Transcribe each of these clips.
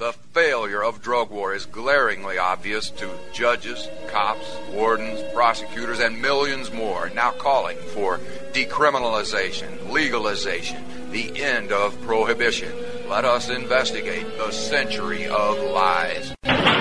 The failure of drug war is glaringly obvious to judges, cops, wardens, prosecutors, and millions more now calling for decriminalization, legalization, the end of prohibition. Let us investigate the century of lies.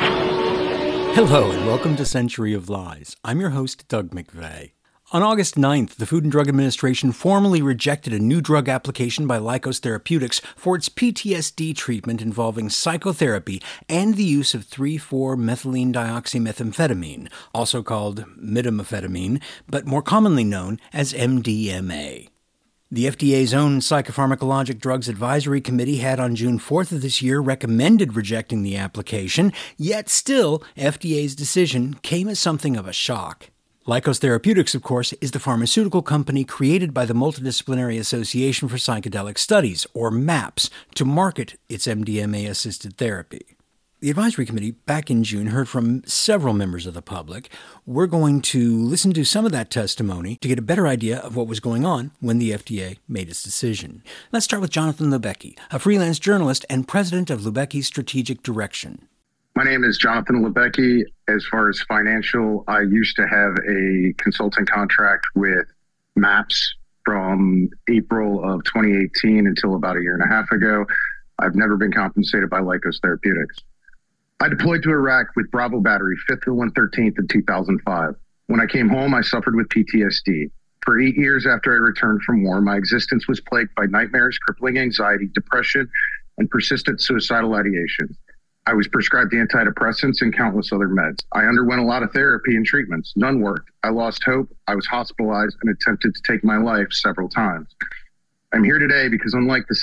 Hello and welcome to Century of Lies. I'm your host, Doug McVeigh. On August 9th, the Food and Drug Administration formally rejected a new drug application by Lykos Therapeutics for its PTSD treatment involving psychotherapy and the use of 3,4-methylene dioxymethamphetamine, also called midamphetamine, but more commonly known as MDMA. The FDA's own Psychopharmacologic Drugs Advisory Committee had on June 4th of this year recommended rejecting the application, yet still, FDA's decision came as something of a shock. Lykos Therapeutics, of course, is the pharmaceutical company created by the Multidisciplinary Association for Psychedelic Studies, or MAPS, to market its MDMA-assisted therapy. The advisory committee back in June heard from several members of the public. We're going to listen to some of that testimony to get a better idea of what was going on when the FDA made its decision. Let's start with Jonathan Lubecki, a freelance journalist and president of Lubecki Strategic Direction. My name is Jonathan Lubecki. As far as financial, I used to have a consulting contract with MAPS from April of 2018 until about a year and a half ago. I've never been compensated by Lykos Therapeutics. I deployed to Iraq with Bravo Battery, 5th to 113th in 2005. When I came home, I suffered with PTSD. For 8 years after I returned from war, my existence was plagued by nightmares, crippling anxiety, depression, and persistent suicidal ideations. I was prescribed antidepressants and countless other meds. I underwent a lot of therapy and treatments. None worked. I lost hope. I was hospitalized and attempted to take my life several times. I'm here today because unlike the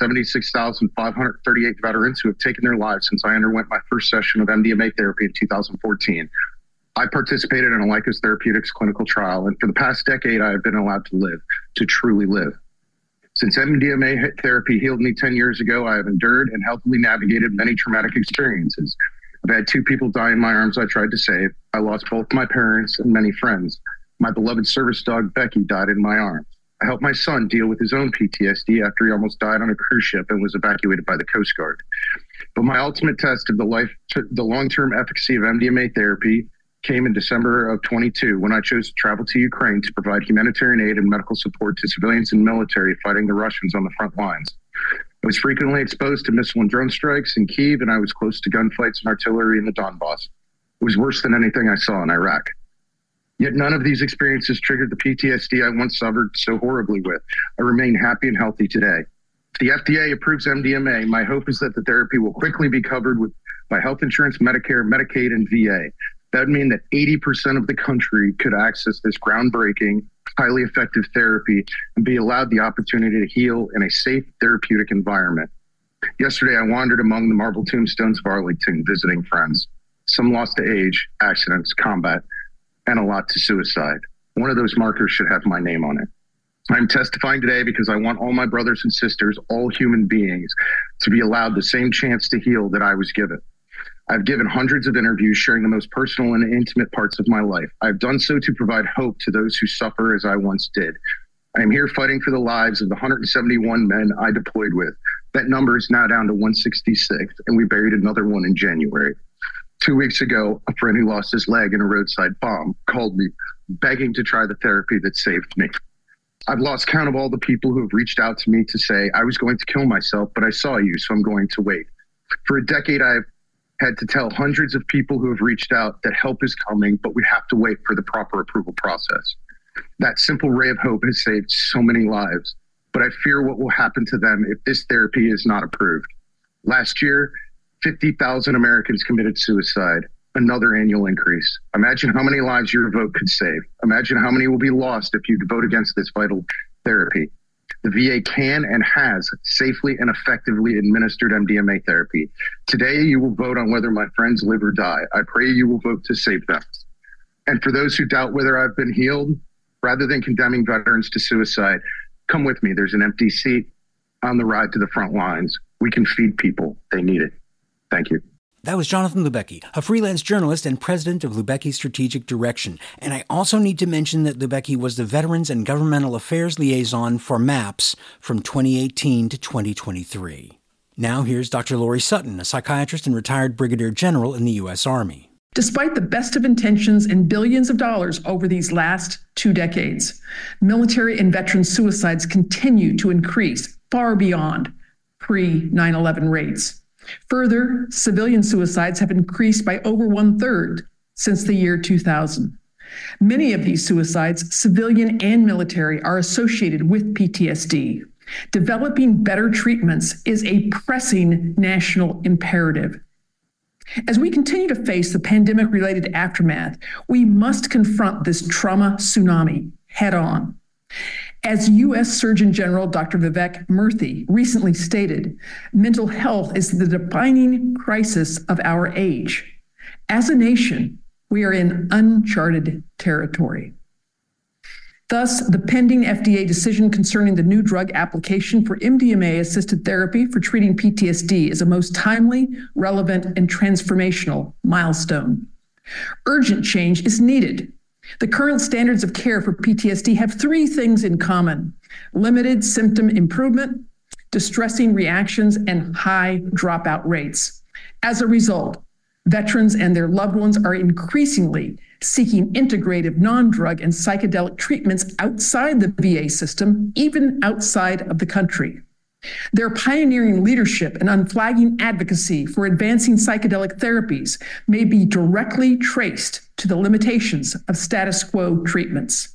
76,538 veterans who have taken their lives since I underwent my first session of MDMA therapy in 2014, I participated in a Lykos Therapeutics clinical trial, and for the past decade, I have been allowed to live, to truly live. Since MDMA therapy healed me 10 years ago, I have endured and healthily navigated many traumatic experiences. I've had 2 people die in my arms I tried to save. I lost both my parents and many friends. My beloved service dog, Becky, died in my arms. I helped my son deal with his own PTSD after he almost died on a cruise ship and was evacuated by the Coast Guard. But my ultimate test of the long-term efficacy of MDMA therapy came in December of 22 when I chose to travel to Ukraine to provide humanitarian aid and medical support to civilians and military fighting the Russians on the front lines. I was frequently exposed to missile and drone strikes in Kyiv, and I was close to gunfights and artillery in the Donbass. It was worse than anything I saw in Iraq. Yet none of these experiences triggered the PTSD I once suffered so horribly with. I remain happy and healthy today. If the FDA approves MDMA, my hope is that the therapy will quickly be covered by health insurance, Medicare, Medicaid, and VA. That would mean that 80% of the country could access this groundbreaking, highly effective therapy and be allowed the opportunity to heal in a safe therapeutic environment. Yesterday, I wandered among the marble tombstones of Arlington, visiting friends. Some lost to age, accidents, combat, and a lot to suicide. One of those markers should have my name on it. I'm testifying today because I want all my brothers and sisters, all human beings, to be allowed the same chance to heal that I was given. I've given hundreds of interviews sharing the most personal and intimate parts of my life. I've done so to provide hope to those who suffer as I once did. I am here fighting for the lives of the 171 men I deployed with. That number is now down to 166, and we buried another one in January. 2 weeks ago, a friend who lost his leg in a roadside bomb called me, begging to try the therapy that saved me. I've lost count of all the people who have reached out to me to say, I was going to kill myself, but I saw you, so I'm going to wait. For a decade, I've had to tell hundreds of people who have reached out that help is coming, but we have to wait for the proper approval process. That simple ray of hope has saved so many lives, but I fear what will happen to them if this therapy is not approved. Last year, 50,000 Americans committed suicide, another annual increase. Imagine how many lives your vote could save. Imagine how many will be lost if you vote against this vital therapy. The VA can and has safely and effectively administered MDMA therapy. Today, you will vote on whether my friends live or die. I pray you will vote to save them. And for those who doubt whether I've been healed, rather than condemning veterans to suicide, come with me. There's an empty seat on the ride to the front lines. We can feed people. They need it. Thank you. That was Jonathan Lubecki, a freelance journalist and president of Lubecki Strategic Direction. And I also need to mention that Lubecki was the Veterans and Governmental Affairs Liaison for MAPS from 2018 to 2023. Now here's Dr. Lori Sutton, a psychiatrist and retired brigadier general in the U.S. Army. Despite the best of intentions and billions of dollars over these last 2 decades, military and veteran suicides continue to increase far beyond pre-9/11 rates. Further, civilian suicides have increased by over 1/3 since the year 2000. Many of these suicides, civilian and military, are associated with PTSD. Developing better treatments is a pressing national imperative. As we continue to face the pandemic-related aftermath, we must confront this trauma tsunami head-on. As U.S. Surgeon General Dr. Vivek Murthy recently stated, mental health is the defining crisis of our age. As a nation, we are in uncharted territory. Thus, the pending FDA decision concerning the new drug application for MDMA-assisted therapy for treating PTSD is a most timely, relevant, and transformational milestone. Urgent change is needed. The current standards of care for PTSD have 3 things in common: limited symptom improvement, distressing reactions, and high dropout rates. As a result, veterans and their loved ones are increasingly seeking integrative non-drug and psychedelic treatments outside the VA system, even outside of the country. Their pioneering leadership and unflagging advocacy for advancing psychedelic therapies may be directly traced to the limitations of status quo treatments.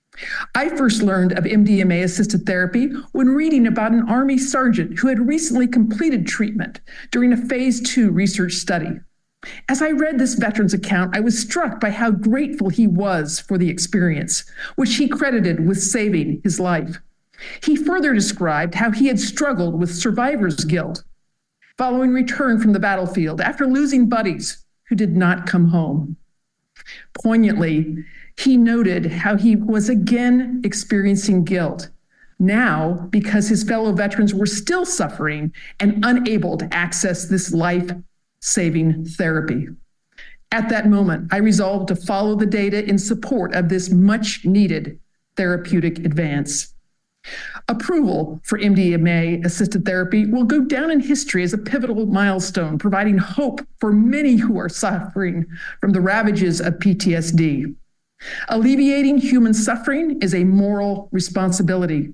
I first learned of MDMA-assisted therapy when reading about an Army sergeant who had recently completed treatment during a Phase 2 research study. As I read this veteran's account, I was struck by how grateful he was for the experience, which he credited with saving his life. He further described how he had struggled with survivor's guilt following return from the battlefield after losing buddies who did not come home. Poignantly, he noted how he was again experiencing guilt, now because his fellow veterans were still suffering and unable to access this life-saving therapy. At that moment, I resolved to follow the data in support of this much-needed therapeutic advance. Approval for MDMA-assisted therapy will go down in history as a pivotal milestone, providing hope for many who are suffering from the ravages of PTSD. Alleviating human suffering is a moral responsibility.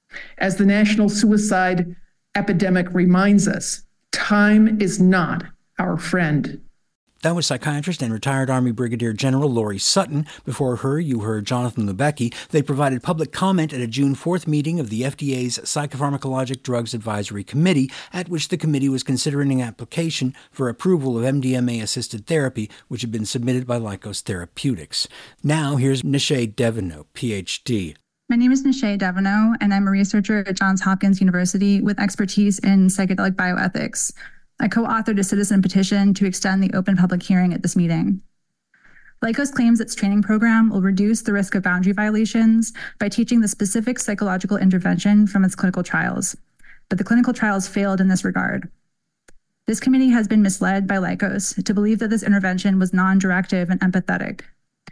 As the national suicide epidemic reminds us, time is not our friend. That was psychiatrist and retired Army Brigadier General Lori Sutton. Before her, you heard Jonathan Lubecki. They provided public comment at a June 4th meeting of the FDA's Psychopharmacologic Drugs Advisory Committee, at which the committee was considering an application for approval of MDMA-assisted therapy, which had been submitted by Lykos Therapeutics. Now, here's Nishay Devanau, Ph.D. My name is Nishay Devanau, and I'm a researcher at Johns Hopkins University with expertise in psychedelic bioethics. I co-authored a citizen petition to extend the open public hearing at this meeting. Lykos claims its training program will reduce the risk of boundary violations by teaching the specific psychological intervention from its clinical trials, but the clinical trials failed in this regard. This committee has been misled by Lykos to believe that this intervention was non-directive and empathetic.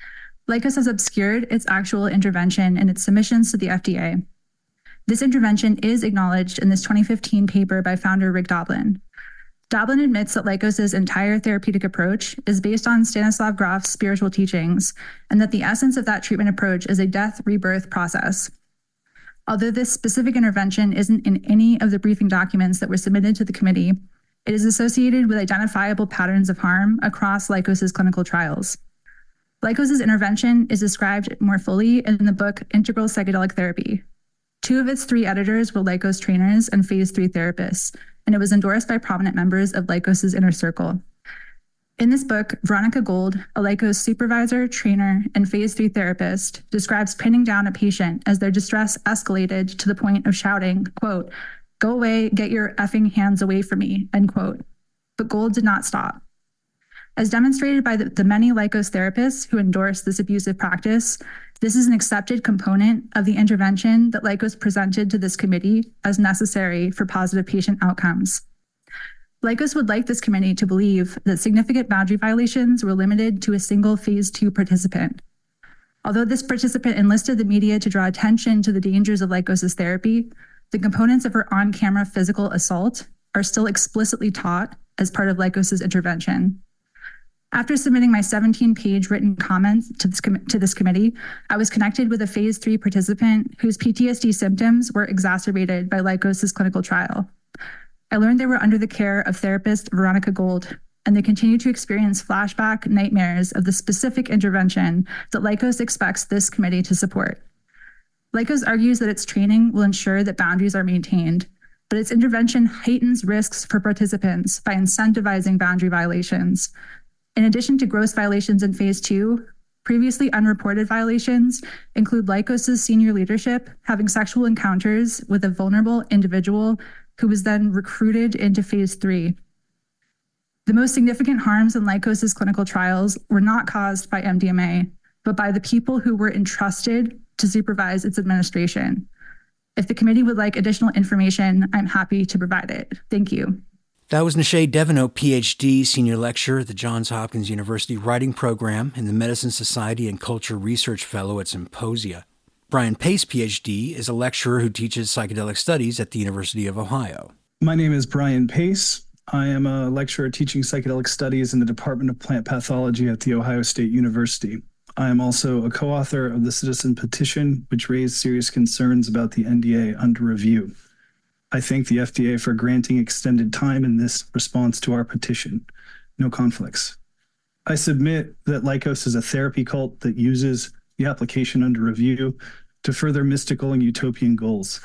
Lykos has obscured its actual intervention in its submissions to the FDA. This intervention is acknowledged in this 2015 paper by founder Rick Doblin. Doblin admits that Lykos's entire therapeutic approach is based on Stanislav Grof's spiritual teachings, and that the essence of that treatment approach is a death-rebirth process. Although this specific intervention isn't in any of the briefing documents that were submitted to the committee, it is associated with identifiable patterns of harm across Lykos's clinical trials. Lykos's intervention is described more fully in the book Integral Psychedelic Therapy. 2 of its 3 editors were Lykos trainers and Phase 3 therapists, and it was endorsed by prominent members of Lykos's inner circle. In this book, Veronica Gold, a Lykos supervisor, trainer, and Phase 3 therapist, describes pinning down a patient as their distress escalated to the point of shouting, quote, "Go away, get your effing hands away from me," end quote. But Gold did not stop. As demonstrated by the many Lykos therapists who endorse this abusive practice, this is an accepted component of the intervention that Lykos presented to this committee as necessary for positive patient outcomes. Lykos would like this committee to believe that significant boundary violations were limited to a single Phase 2 participant. Although this participant enlisted the media to draw attention to the dangers of Lykos's therapy, the components of her on-camera physical assault are still explicitly taught as part of Lykos's intervention. After submitting my 17-page written comments to this committee, I was connected with a phase 3 participant whose PTSD symptoms were exacerbated by Lykos's clinical trial. I learned they were under the care of therapist Veronica Gold, and they continue to experience flashback nightmares of the specific intervention that Lykos expects this committee to support. Lykos argues that its training will ensure that boundaries are maintained, but its intervention heightens risks for participants by incentivizing boundary violations. In addition to gross violations in phase 2, previously unreported violations include Lykos's senior leadership having sexual encounters with a vulnerable individual who was then recruited into phase 3. The most significant harms in Lykos's clinical trials were not caused by MDMA, but by the people who were entrusted to supervise its administration. If the committee would like additional information, I'm happy to provide it. Thank you. That was Nishay Deveneaux, PhD, Senior Lecturer at the Johns Hopkins University Writing Program and the Medicine Society and Culture Research Fellow at Symposia. Brian Pace, PhD, is a lecturer who teaches psychedelic studies at the University of Ohio. My name is Brian Pace. I am a lecturer teaching psychedelic studies in the Department of Plant Pathology at The Ohio State University. I am also a co-author of the Citizen Petition, which raised serious concerns about the NDA under review. I thank the FDA for granting extended time in this response to our petition. No conflicts. I submit that Lykos is a therapy cult that uses the application under review to further mystical and utopian goals.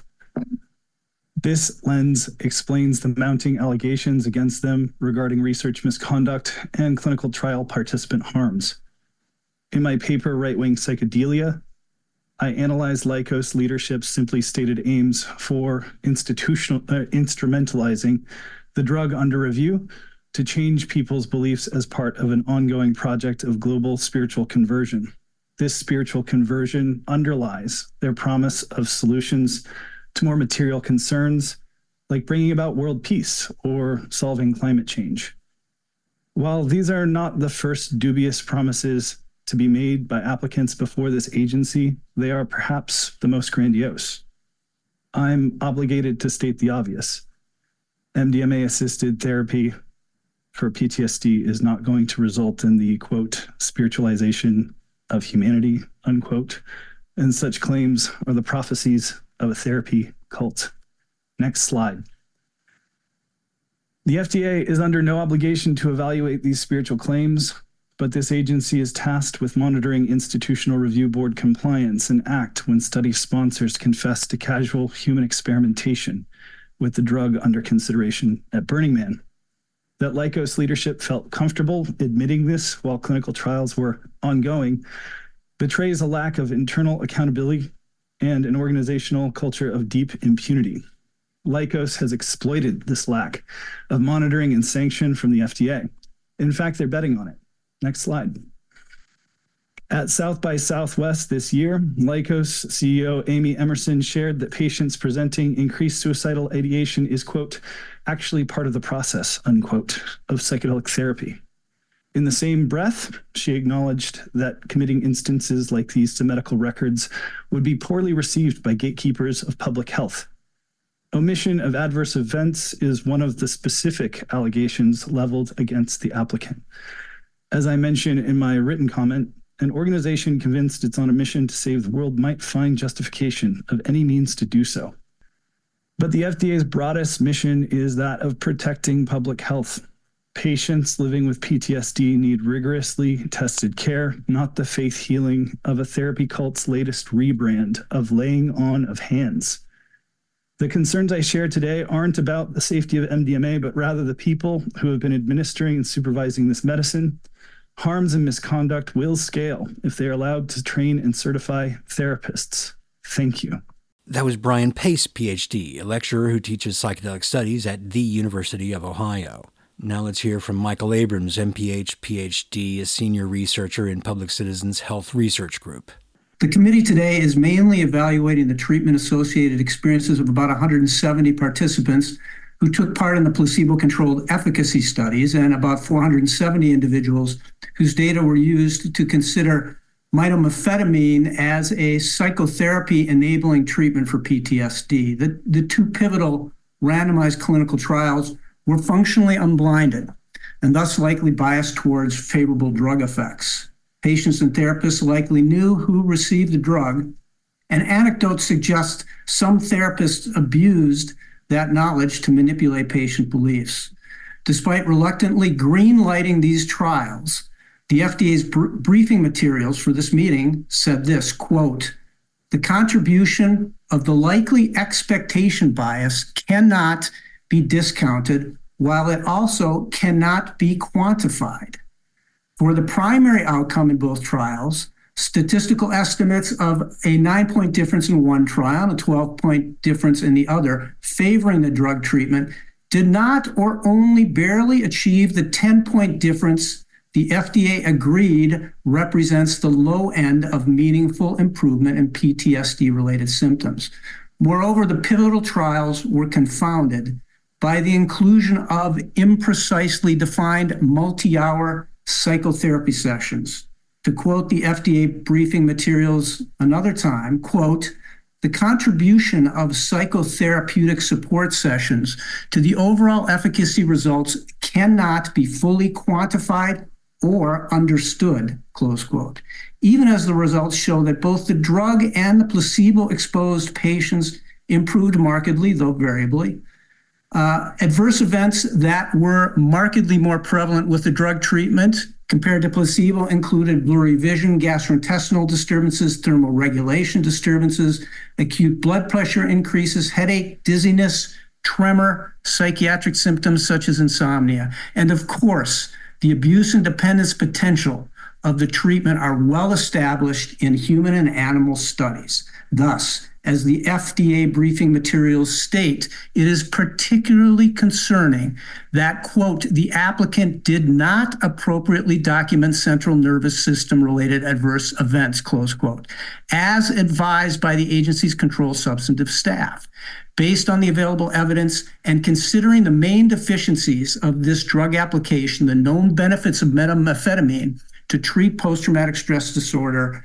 This lens explains the mounting allegations against them regarding research misconduct and clinical trial participant harms. In my paper, Right-Wing Psychedelia, I analyzed Lykos leadership's simply stated aims for instrumentalizing the drug under review to change people's beliefs as part of an ongoing project of global spiritual conversion. This spiritual conversion underlies their promise of solutions to more material concerns, like bringing about world peace or solving climate change. While these are not the first dubious promises to be made by applicants before this agency, they are perhaps the most grandiose. I'm obligated to state the obvious. MDMA-assisted therapy for PTSD is not going to result in the, quote, spiritualization of humanity, unquote, and such claims are the prophecies of a therapy cult. Next slide. The FDA is under no obligation to evaluate these spiritual claims, but this agency is tasked with monitoring Institutional Review Board compliance and act when study sponsors confess to casual human experimentation with the drug under consideration at Burning Man. That Lykos leadership felt comfortable admitting this while clinical trials were ongoing betrays a lack of internal accountability and an organizational culture of deep impunity. Lykos has exploited this lack of monitoring and sanction from the FDA. In fact, they're betting on it. Next slide. At South by Southwest this year, Lykos CEO Amy Emerson shared that patients presenting increased suicidal ideation is, quote, actually part of the process, unquote, of psychedelic therapy. In the same breath, she acknowledged that committing instances like these to medical records would be poorly received by gatekeepers of public health. Omission of adverse events is one of the specific allegations leveled against the applicant. As I mentioned in my written comment, an organization convinced it's on a mission to save the world might find justification of any means to do so. But the FDA's broadest mission is that of protecting public health. Patients living with PTSD need rigorously tested care, not the faith healing of a therapy cult's latest rebrand of laying on of hands. The concerns I share today aren't about the safety of MDMA, but rather the people who have been administering and supervising this medicine. Harms and misconduct will scale if they are allowed to train and certify therapists. Thank you. That was Brian Pace, PhD, a lecturer who teaches psychedelic studies at the University of Ohio. Now let's hear from Michael Abrams, MPH, PhD, a senior researcher in Public Citizens Health Research Group. The committee today is mainly evaluating the treatment-associated experiences of about 170 participants who took part in the placebo-controlled efficacy studies and about 470 individuals whose data were used to consider mitomethaphamine as a psychotherapy-enabling treatment for PTSD. The two pivotal randomized clinical trials were functionally unblinded and thus likely biased towards favorable drug effects. Patients and therapists likely knew who received the drug, and anecdotes suggest some therapists abused that knowledge to manipulate patient beliefs. Despite reluctantly green-lighting these trials, the FDA's briefing materials for this meeting said this, quote, "The contribution of the likely expectation bias cannot be discounted, while it also cannot be quantified. For the primary outcome in both trials, statistical estimates of a 9-point difference in one trial and a 12-point difference in the other favoring the drug treatment did not or only barely achieve the 10-point difference the FDA agreed represents the low end of meaningful improvement in PTSD-related symptoms. Moreover, the pivotal trials were confounded by the inclusion of imprecisely defined multi-hour psychotherapy sessions. To quote the FDA briefing materials another time, quote, "The contribution of psychotherapeutic support sessions to the overall efficacy results cannot be fully quantified or understood," close quote, even as the results show that both the drug and the placebo-exposed patients improved markedly, though variably. Adverse events that were markedly more prevalent with the drug treatment compared to placebo included blurry vision, gastrointestinal disturbances, thermal regulation disturbances, acute blood pressure increases, headache, dizziness, tremor, psychiatric symptoms such as insomnia. And of course, the abuse and dependence potential of the treatment are well established in human and animal studies. Thus, as the FDA briefing materials state, it is particularly concerning that, quote, "the applicant did not appropriately document central nervous system related adverse events," close quote, as advised by the agency's controlled substantive staff. Based on the available evidence and considering the main deficiencies of this drug application, the known benefits of methamphetamine to treat post-traumatic stress disorder,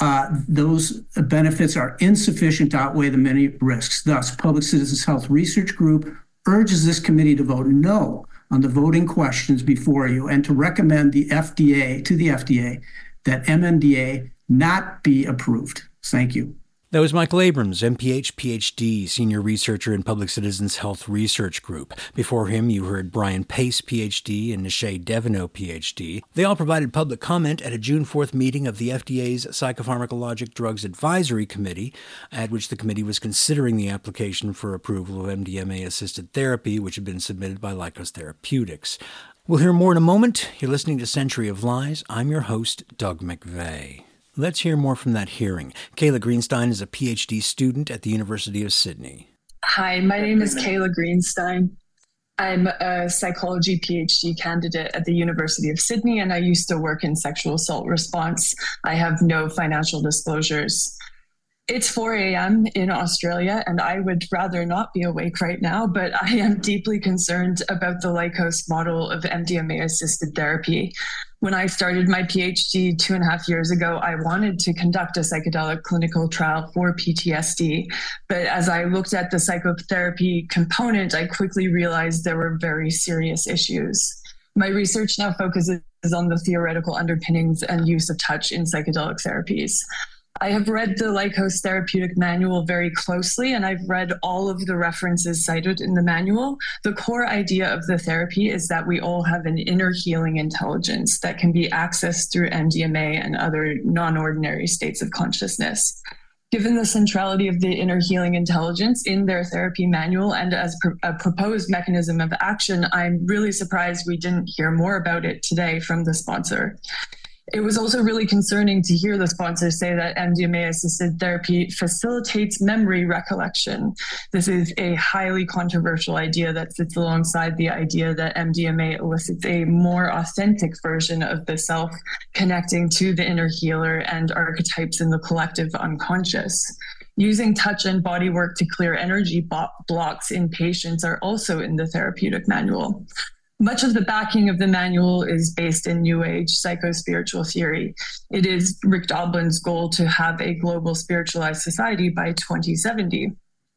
those benefits are insufficient to outweigh the many risks. Thus, Public Citizens Health Research Group urges this committee to vote no on the voting questions before you and to recommend to the FDA that MNDA not be approved. Thank you. That was Michael Abrams, MPH, PhD, Senior Researcher in Public Citizens Health Research Group. Before him, you heard Brian Pace, PhD, and Nishay Deveneaux, PhD. They all provided public comment at a June 4th meeting of the FDA's Psychopharmacologic Drugs Advisory Committee, at which the committee was considering the application for approval of MDMA-assisted therapy, which had been submitted by Lykos Therapeutics. We'll hear more in a moment. You're listening to Century of Lies. I'm your host, Doug McVeigh. Let's hear more from that hearing. Kayla Greenstein is a PhD student at the University of Sydney. Hi, my name is Kayla Greenstein. I'm a psychology PhD candidate at the University of Sydney, and I used to work in sexual assault response. I have no financial disclosures. It's 4 a.m. in Australia, and I would rather not be awake right now, but I am deeply concerned about the Lykos model of MDMA-assisted therapy. When I started my PhD 2.5 years ago, I wanted to conduct a psychedelic clinical trial for PTSD. But as I looked at the psychotherapy component, I quickly realized there were very serious issues. My research now focuses on the theoretical underpinnings and use of touch in psychedelic therapies. I have read the Lykos Therapeutic Manual very closely, and I've read all of the references cited in the manual. The core idea of the therapy is that we all have an inner healing intelligence that can be accessed through MDMA and other non-ordinary states of consciousness. Given the centrality of the inner healing intelligence in their therapy manual and as a proposed mechanism of action, I'm really surprised we didn't hear more about it today from the sponsor. It was also really concerning to hear the sponsor say that MDMA-assisted therapy facilitates memory recollection. This is a highly controversial idea that sits alongside the idea that MDMA elicits a more authentic version of the self, connecting to the inner healer and archetypes in the collective unconscious. Using touch and body work to clear energy blocks in patients are also in the therapeutic manual. Much of the backing of the manual is based in New Age psycho-spiritual theory. It is Rick Doblin's goal to have a global spiritualized society by 2070.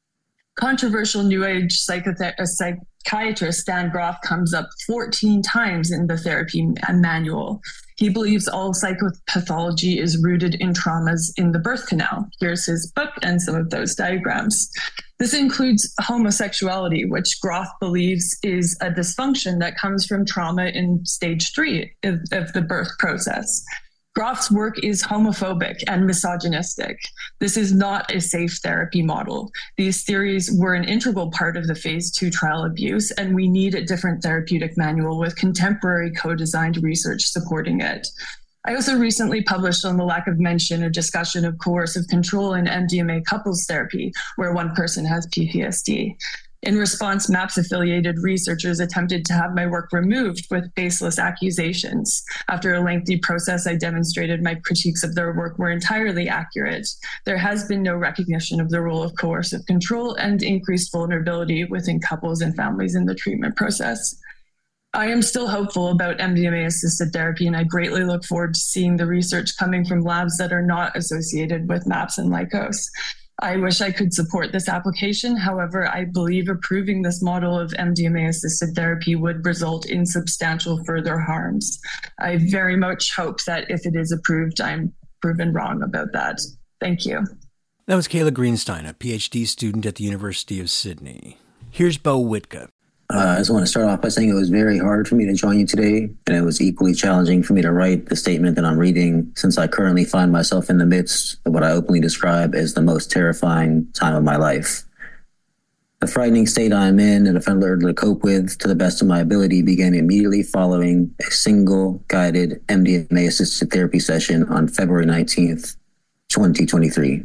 Controversial New Age psychiatrist Dan Groff comes up 14 times in the therapy manual. He believes all psychopathology is rooted in traumas in the birth canal. Here's his book and some of those diagrams. This includes homosexuality, which Groff believes is a dysfunction that comes from trauma in stage 3 of the birth process. Groff's work is homophobic and misogynistic. This is not a safe therapy model. These theories were an integral part of the phase 2 trial abuse, and we need a different therapeutic manual with contemporary co-designed research supporting it. I also recently published on the lack of mention a discussion of coercive control in MDMA couples therapy, where one person has PTSD. In response, MAPS-affiliated researchers attempted to have my work removed with baseless accusations. After a lengthy process, I demonstrated my critiques of their work were entirely accurate. There has been no recognition of the role of coercive control and increased vulnerability within couples and families in the treatment process. I am still hopeful about MDMA-assisted therapy, and I greatly look forward to seeing the research coming from labs that are not associated with MAPS and Lykos. I wish I could support this application. However, I believe approving this model of MDMA-assisted therapy would result in substantial further harms. I very much hope that if it is approved, I'm proven wrong about that. Thank you. That was Kayla Greenstein, a PhD student at the University of Sydney. Here's Bo Witka. I just want to start off by saying it was very hard for me to join you today, and it was equally challenging for me to write the statement that I'm reading, since I currently find myself in the midst of what I openly describe as the most terrifying time of my life. The frightening state I am in and I've learned to cope with to the best of my ability began immediately following a single guided MDMA-assisted therapy session on February 19th, 2023.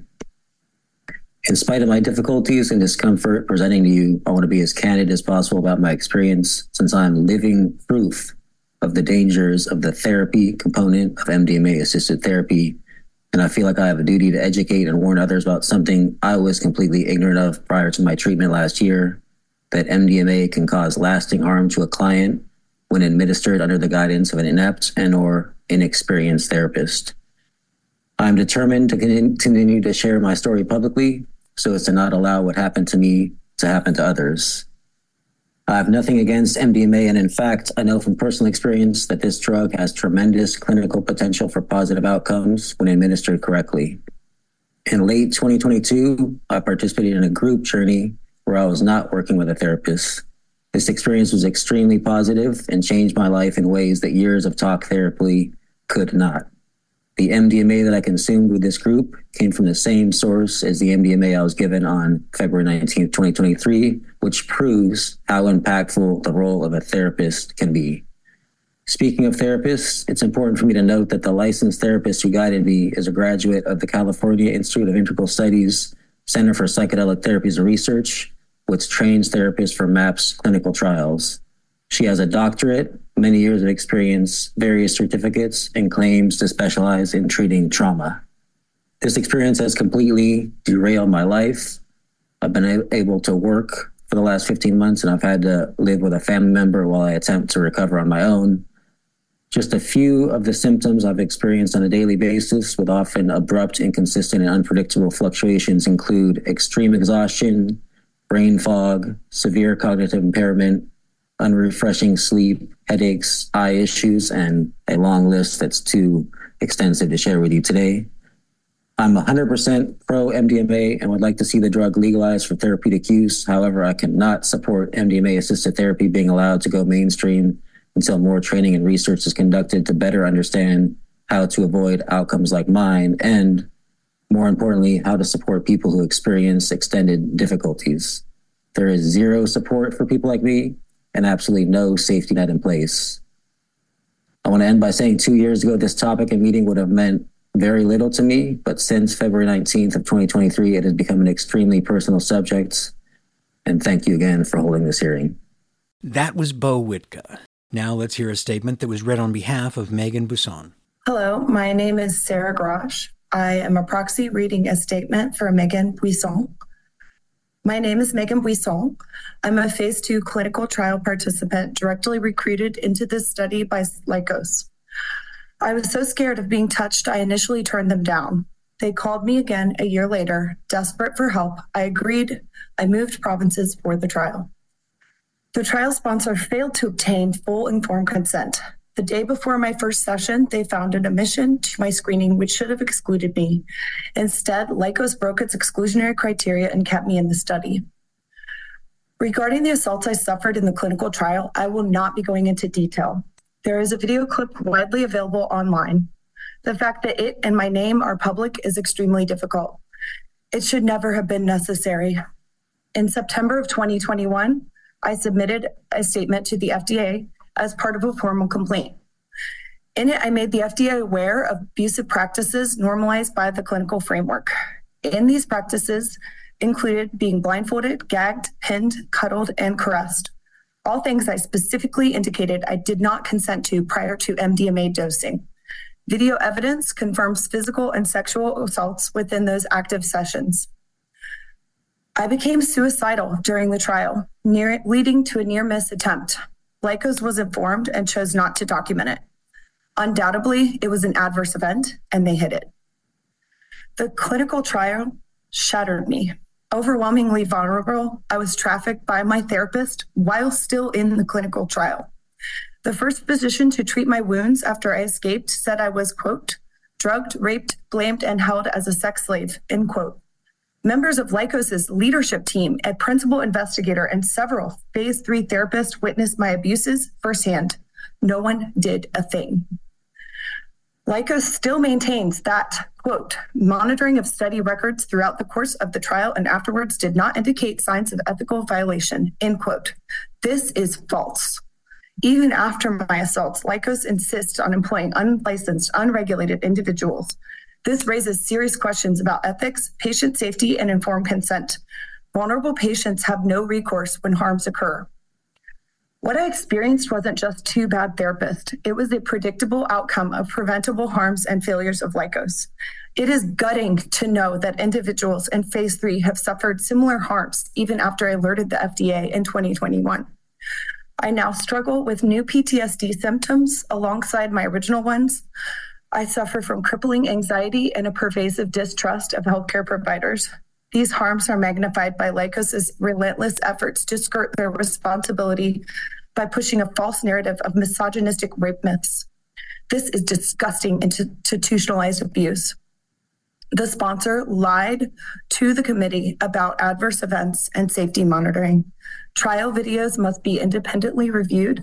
In spite of my difficulties and discomfort presenting to you, I want to be as candid as possible about my experience, since I'm living proof of the dangers of the therapy component of MDMA-assisted therapy, and I feel like I have a duty to educate and warn others about something I was completely ignorant of prior to my treatment last year, that MDMA can cause lasting harm to a client when administered under the guidance of an inept and/or inexperienced therapist. I'm determined to continue to share my story publicly, so as to not allow what happened to me to happen to others. I have nothing against MDMA, and in fact, I know from personal experience that this drug has tremendous clinical potential for positive outcomes when administered correctly. In late 2022, I participated in a group journey where I was not working with a therapist. This experience was extremely positive and changed my life in ways that years of talk therapy could not. The MDMA that I consumed with this group came from the same source as the MDMA I was given on February 19th, 2023, which proves how impactful the role of a therapist can be. Speaking of therapists, it's important for me to note that the licensed therapist who guided me is a graduate of the California Institute of Integral Studies Center for Psychedelic Therapies and Research, which trains therapists for MAPS clinical trials. She has a doctorate, many years of experience, various certificates, and claims to specialize in treating trauma. This experience has completely derailed my life. I've been able to work for the last 15 months, and I've had to live with a family member while I attempt to recover on my own. Just a few of the symptoms I've experienced on a daily basis, with often abrupt, inconsistent, and unpredictable fluctuations, include extreme exhaustion, brain fog, severe cognitive impairment, unrefreshing sleep, headaches, eye issues, and a long list that's too extensive to share with you today. I'm 100% pro MDMA and would like to see the drug legalized for therapeutic use. However, I cannot support MDMA-assisted therapy being allowed to go mainstream until more training and research is conducted to better understand how to avoid outcomes like mine, and more importantly, how to support people who experience extended difficulties. There is zero support for people like me, and absolutely no safety net in place. I want to end by saying 2 years ago, this topic and meeting would have meant very little to me, but since February 19th of 2023, it has become an extremely personal subject. And thank you again for holding this hearing. That was Bo Witka. Now let's hear a statement that was read on behalf of Megan Buisson. Hello, my name is Sarah Grosh. I am a proxy reading a statement for Megan Buisson. My name is Megan Buisson. I'm a phase 2 clinical trial participant directly recruited into this study by Lykos. I was so scared of being touched, I initially turned them down. They called me again a year later, desperate for help. I agreed. I moved provinces for the trial. The trial sponsor failed to obtain full informed consent. The day before my first session, they found an omission to my screening, which should have excluded me. Instead, Lykos broke its exclusionary criteria and kept me in the study. Regarding the assaults I suffered in the clinical trial, I will not be going into detail. There is a video clip widely available online. The fact that it and my name are public is extremely difficult. It should never have been necessary. In September of 2021, I submitted a statement to the FDA as part of a formal complaint. In it, I made the FDA aware of abusive practices normalized by the clinical framework. In these practices included being blindfolded, gagged, pinned, cuddled, and caressed. All things I specifically indicated I did not consent to prior to MDMA dosing. Video evidence confirms physical and sexual assaults within those active sessions. I became suicidal during the trial, leading to a near-miss attempt. Lykos was informed and chose not to document it. Undoubtedly, it was an adverse event, and they hid it. The clinical trial shattered me. Overwhelmingly vulnerable, I was trafficked by my therapist while still in the clinical trial. The first physician to treat my wounds after I escaped said I was, quote, drugged, raped, blamed, and held as a sex slave, end quote. Members of Lykos' leadership team, a principal investigator, and several phase 3 therapists witnessed my abuses firsthand. No one did a thing. Lykos still maintains that, quote, monitoring of study records throughout the course of the trial and afterwards did not indicate signs of ethical violation, end quote. This is false. Even after my assaults, Lykos insists on employing unlicensed, unregulated individuals. This raises serious questions about ethics, patient safety, and informed consent. Vulnerable patients have no recourse when harms occur. What I experienced wasn't just two bad therapists. It was a predictable outcome of preventable harms and failures of Lykos. It is gutting to know that individuals in phase 3 have suffered similar harms even after I alerted the FDA in 2021. I now struggle with new PTSD symptoms alongside my original ones. I suffer from crippling anxiety and a pervasive distrust of healthcare providers. These harms are magnified by Lykos' relentless efforts to skirt their responsibility by pushing a false narrative of misogynistic rape myths. This is disgusting institutionalized abuse. The sponsor lied to the committee about adverse events and safety monitoring. Trial videos must be independently reviewed.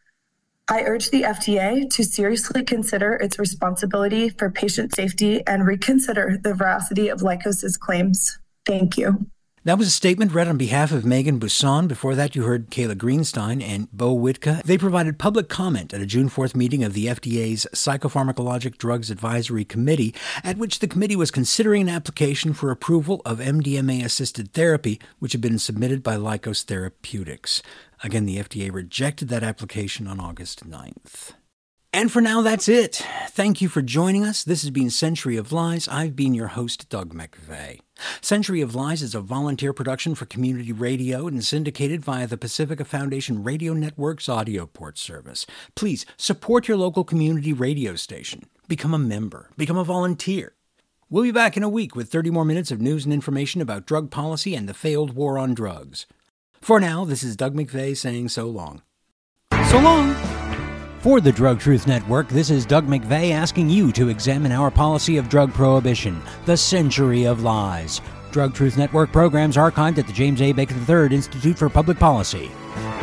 I urge the FDA to seriously consider its responsibility for patient safety and reconsider the veracity of Lykos' claims. Thank you. That was a statement read on behalf of Megan Buisson. Before that, you heard Kayla Greenstein and Bo Witka. They provided public comment at a June 4th meeting of the FDA's Psychopharmacologic Drugs Advisory Committee, at which the committee was considering an application for approval of MDMA-assisted therapy, which had been submitted by Lykos Therapeutics. Again, the FDA rejected that application on August 9th. And for now, that's it. Thank you for joining us. This has been Century of Lies. I've been your host, Doug McVeigh. Century of Lies is a volunteer production for community radio and syndicated via the Pacifica Foundation Radio Network's AudioPort service. Please support your local community radio station. Become a member. Become a volunteer. We'll be back in a week with 30 more minutes of news and information about drug policy and the failed war on drugs. For now, this is Doug McVeigh saying so long. So long! For the Drug Truth Network, this is Doug McVeigh asking you to examine our policy of drug prohibition, the Century of Lies. Drug Truth Network programs archived at the James A. Baker III Institute for Public Policy.